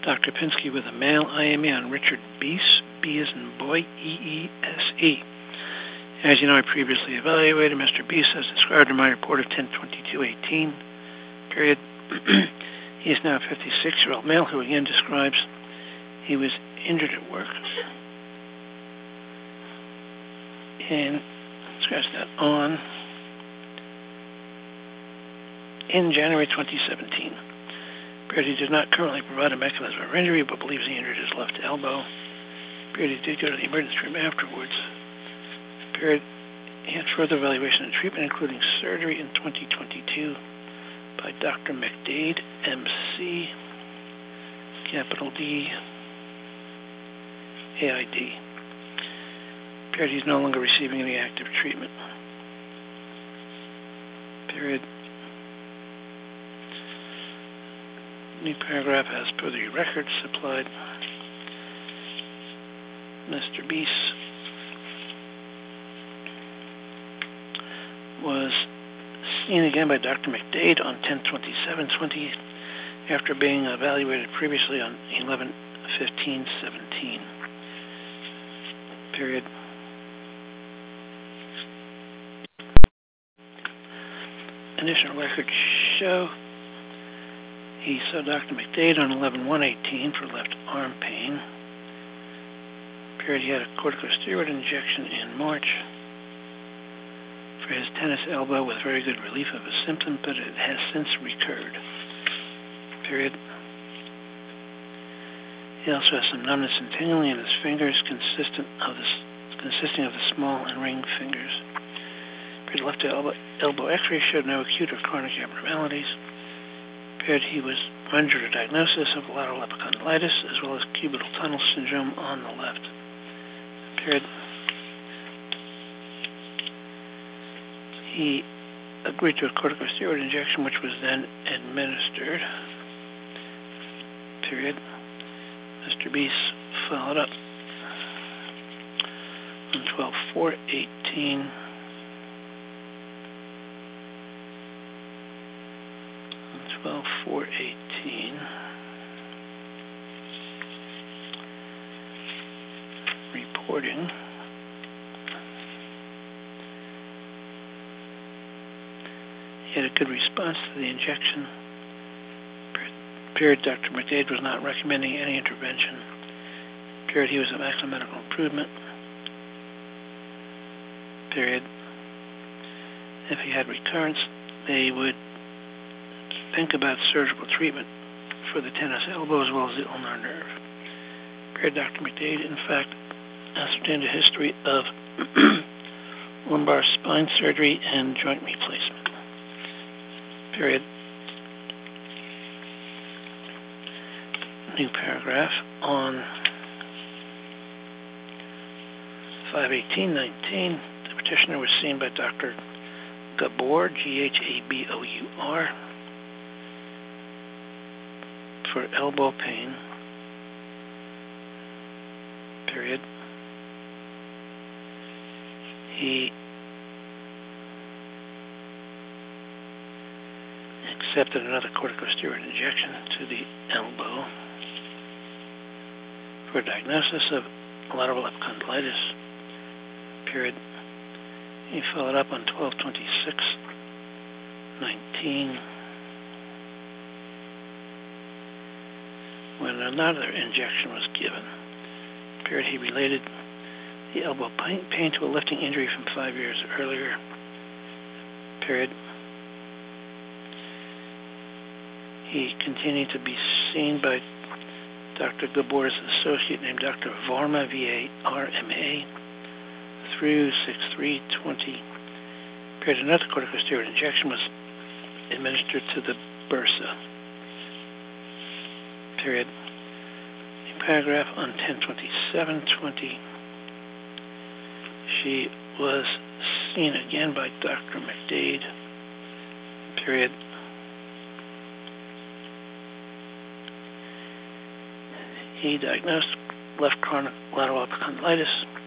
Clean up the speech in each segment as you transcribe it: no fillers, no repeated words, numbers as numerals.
Dr. Pinsky with a male IME on Richard Beese, B as in boy, E-E-S-E. As you know, I previously evaluated Mr. Beese as described in my report of 10/22/18, period. He is now a 56-year-old male who again describes he was injured at work. And scratch that on in January 2017. Period. He does not currently provide a mechanism of injury, but believes he injured his left elbow. Period. He did go to the emergency room afterwards. Period. He had further evaluation and treatment, including surgery in 2022 by Dr. McDade, M.C., capital D, A.I.D. Period. He's no longer receiving any active treatment. Period. New paragraph as per the records supplied. Mr. Beese was seen again by Dr. McDade on 10/27/20 after being evaluated previously on 11/15/17. Period. Additional records show he saw Dr. McDade on 11/1/18 for left arm pain. Period. He had a corticosteroid injection in March for his tennis elbow with very good relief of his symptom, but it has since recurred. Period. He also has some numbness and tingling in his fingers consisting of the small and ring fingers. Period. Left elbow X-ray showed no acute or chronic abnormalities. Period. He was under a diagnosis of lateral epicondylitis as well as cubital tunnel syndrome on the left. Period. He agreed to a corticosteroid injection, which was then administered. Period. Mr. Beese followed up on 12/4/18. On 12/4/18. Reporting. He had a good response to the injection. Period. Dr. McDade was not recommending any intervention. Period. He was at maximum medical improvement. Period. If he had recurrence, they would think about surgical treatment for the tennis elbow as well as the ulnar nerve. Period. Dr. McDade, in fact, ascertained a history of lumbar spine surgery and joint replacement. Period. New paragraph on 5/18/19. The petitioner was seen by Dr. Ghabour, Ghabour, for elbow pain. Period. He accepted another corticosteroid injection to the elbow for a diagnosis of lateral epicondylitis. Period. He followed up on 12/26/19 when another injection was given. Period. He related the elbow pain to a lifting injury from 5 years earlier. Period. He continued to be seen by Dr. Ghabour's associate named Dr. Varma, V-A-R-M-A, through 6/3/20. Period. Another corticosteroid injection was administered to the bursa. Period. A paragraph on 10/27/20. She was seen again by Dr. McDade. Period. He diagnosed left chronic lateral epicondylitis,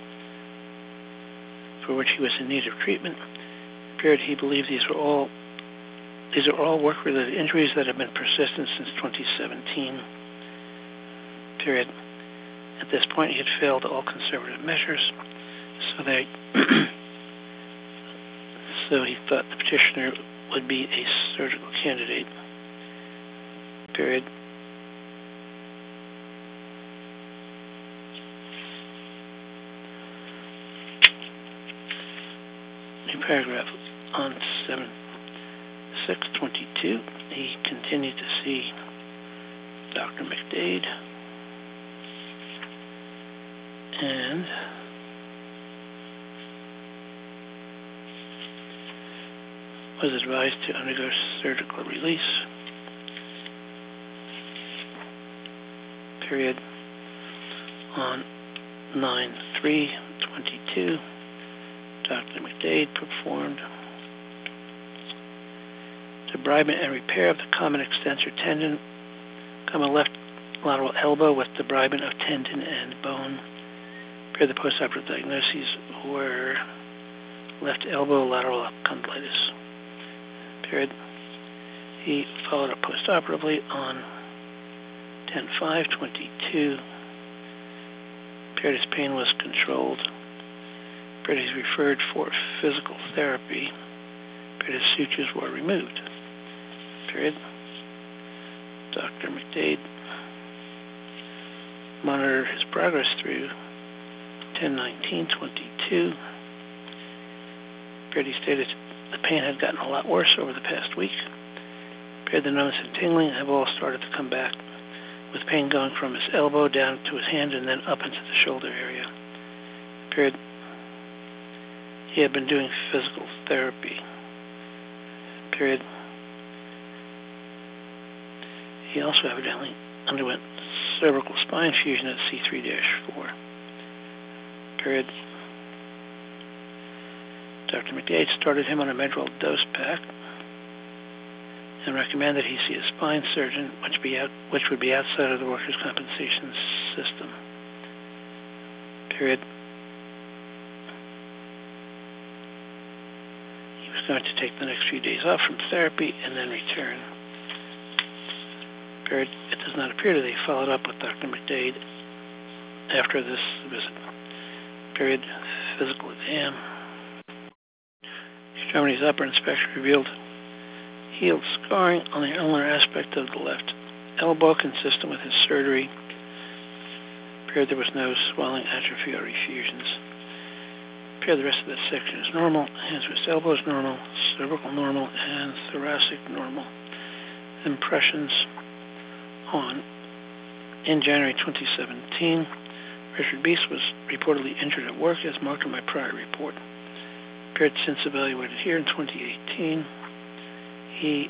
for which he was in need of treatment. Period. He believed these are all work-related injuries that have been persistent since 2017. period. At this point, he had failed all conservative measures, so he thought the petitioner would be a surgical candidate, period. New paragraph. On 7/6/22, he continued to see Dr. McDade and was advised to undergo surgical release, period. On 9/3/22, Dr. McDade performed debridement and repair of the common extensor tendon, common left lateral elbow with debridement of tendon and bone. The postoperative diagnoses were left elbow lateral condylitis, period. He followed up postoperatively on 10/5/22. Period. His pain was controlled. Period. He's referred for physical therapy. Period. His sutures were removed. Period. Dr. McDade monitored his progress through 10/19/22. Period. He stated the pain had gotten a lot worse over the past week. Period. The numbness and tingling have all started to come back, with pain going from his elbow down to his hand and then up into the shoulder area. Period. He had been doing physical therapy. Period. He also evidently underwent cervical spine fusion at C3-4. Period. Dr. McDade started him on a Medrol dose pack and recommended he see a spine surgeon, which would be outside of the workers' compensation system. Period. He was going to take the next few days off from therapy and then return. Period. It does not appear that he followed up with Dr. McDade after this visit. Period. Physical exam. Extremities upper inspection revealed healed scarring on the ulnar aspect of the left elbow consistent with his surgery. Period. There was no swelling, atrophy, or effusions. Period. The rest of that section is normal. Hands, wrist, elbows normal. Cervical normal and thoracic normal. Impressions on in January 2017. Richard Beast was reportedly injured at work as marked in my prior report. Period. Since evaluated here in 2018, he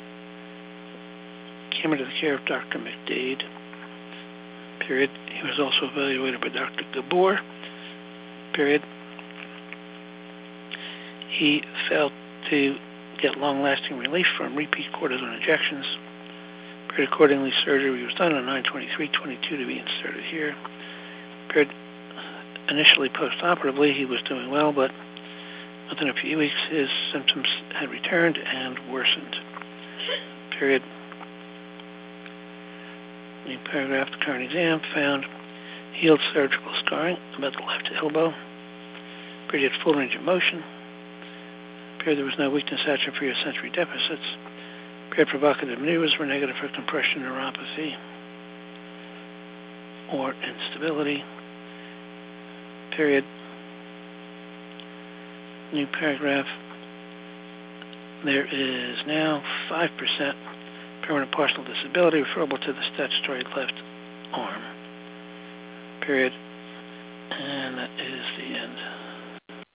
came into the care of Dr. McDade. Period. He was also evaluated by Dr. Gabor. Period. He failed to get long-lasting relief from repeat cortisone injections. Period. Accordingly, surgery was done on 9/23/22 to be inserted here. Period. Initially, post-operatively, he was doing well, but within a few weeks, his symptoms had returned and worsened. Period. New paragraph. The current exam found healed surgical scarring about the left elbow. Period. Full range of motion. Period. There was no weakness, atrophy, or sensory deficits. Period. Provocative maneuvers were negative for compression neuropathy or instability. Period. New paragraph. There is now 5% permanent partial disability referable to the statutory left arm. Period. And that is the end.